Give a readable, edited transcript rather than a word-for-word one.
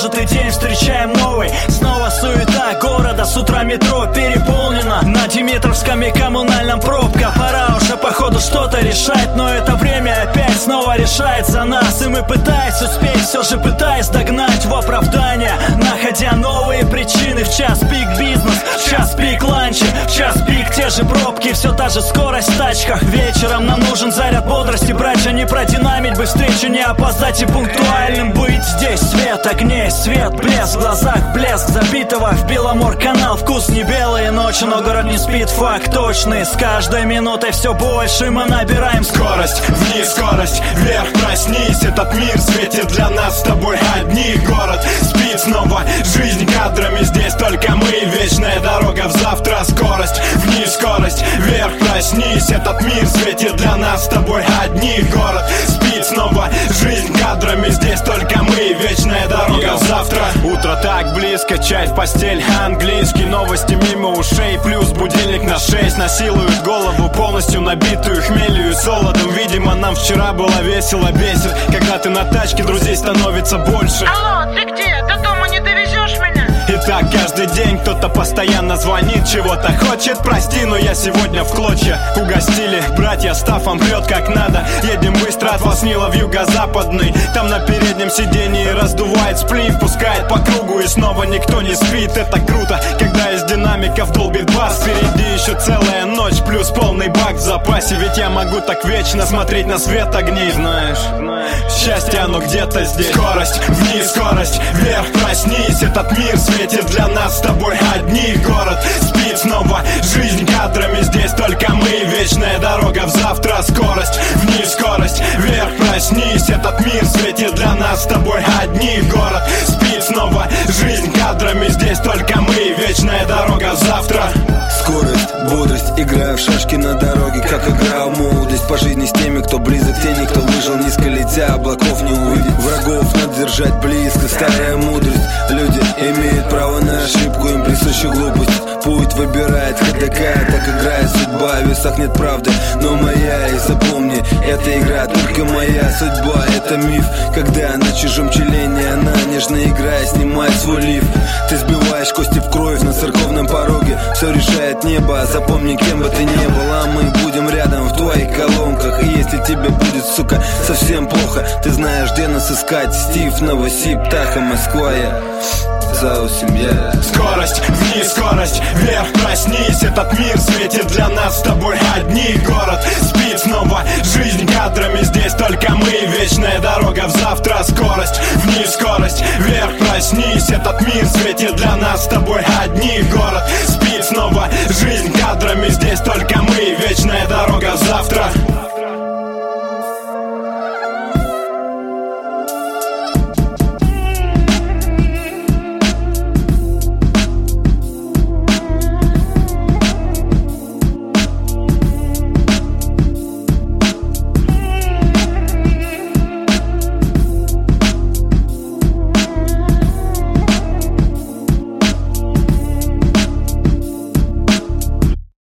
прожитый день встречаем новый. Снова суета города, с утра метро переполнено. На Димитровском и коммунальном пробка. Пора уже походу что-то решать, но это время опять снова решает за нас. И мы, пытаясь успеть, все же пытаясь догнать в оправдание, находя новые причины. В час пик бизнес, в час пик ланчи, в час пик те же пробки, все та же скорость в тачках. Вечером нам нужен заряд бодрости, братья, не продинамить бы встречу, не опоздать и пунктуальным быть. Здесь свет огней, свет, блеск в глазах, блеск забитого в Беломор-канал. Вкус не белые ночи, но город не спит, факт точный. С каждой минутой все больше мы набираем скорость. Вниз скорость, вверх проснись. Этот мир светит для нас с тобой одни. Город спит снова, жизнь кадрами. Здесь только мы, вечная дорога в завтра. Скорость, вниз скорость, вверх проснись. Этот мир светит для нас с тобой одни. Город спит снова, жизнь кадрами. Здесь только мы, вечная дорога в завтра. Утро так близко, чай в постель, английский. Новости мимо ушей, плюс будильник на 6. Насилует голову полностью набитую хмелью и солодом. Видимо, нам вчера было весело, бесит, когда ты на тачке, друзей становится больше. Алло, ты где? До дома не довезешь меня? И так каждый день кто-то постоянно звонит, чего-то хочет. Прости, но я сегодня в клочья. Угостили братья, Стафом прет как надо. Едем быстро от Воснила в юго-западный. Там на переднем сиденье раздувает сплив, пускает по кругу и снова никто не спит. Это круто, когда из динамиков долбит бас. Впереди еще целая ночь, плюс полный бак в запасе. Ведь я могу так вечно смотреть на свет огней. Знаешь, счастье оно где-то здесь. Скорость, вниз скорость, вверх проснись. Этот мир светит для нас с тобой одни. Город спит снова, жизнь кадрами. Здесь только мы, вечная дорога в завтра. Скорость, вниз скорость, вверх проснись. Этот мир светит для нас с тобой одни. Город спит снова, жизнь кадрами. Здесь только мы, вечная дорога в завтра. Скорость, бодрость, играю в шашки на дороге, как играл в молодость. По жизни с теми, кто близок, теми, кто выжил, низко летя, облаков не увидеть. Врагов надо держать близко, старая мудрость. Люди имеют право на ошибку, им присуща глупость. Путь выбирает ходока, так играет судьба. В весах нет правды, но моя. И запомни, эта игра только моя. Судьба — это миф, когда на чужом челении она, нежно играя, снимает свой лиф. Ты сбиваешь кости в кровь на церковном пороге. Все решает небо, запомни, кем бы ты ни был, а мы будем рядом в твоих колонках. И если тебе будет, сука, совсем плохо, ты знаешь, где нас искать. Стив, Новосиб, Таха, Москва, я семья. Скорость, вниз скорость, вверх проснись. Этот мир светит для нас с тобой одни. Город спит снова, жизнь кадрами. Здесь только мы, вечная дорога в завтра.